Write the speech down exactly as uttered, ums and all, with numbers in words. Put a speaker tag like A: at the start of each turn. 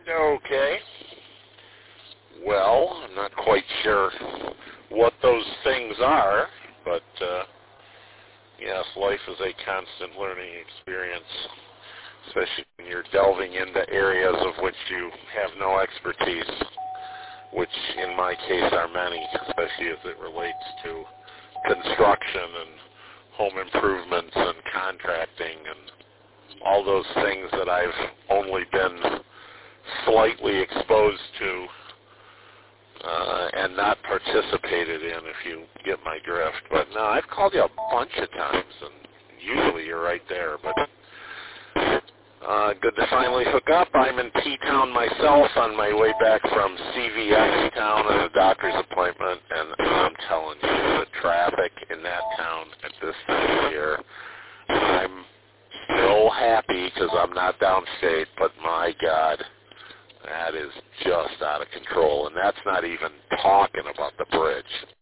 A: Okay. Well, I'm not quite sure what those things are, but uh, yes, life is a constant learning experience, especially when you're delving into areas of which you have no expertise, which in my case are many, especially as it relates to construction and home improvements and contracting and all those things that I've only been slightly exposed to uh, and not participated in, if you get my drift. But no, I've called you a bunch of times, and usually you're right there. But uh, good to finally hook up. I'm in T-Town myself on my way back from C V S town and a doctor's appointment, and I'm telling you, the traffic in that town at this time of year, I'm still happy because I'm not downstate, but my God, that is just out of control, and that's not even talking about the bridge.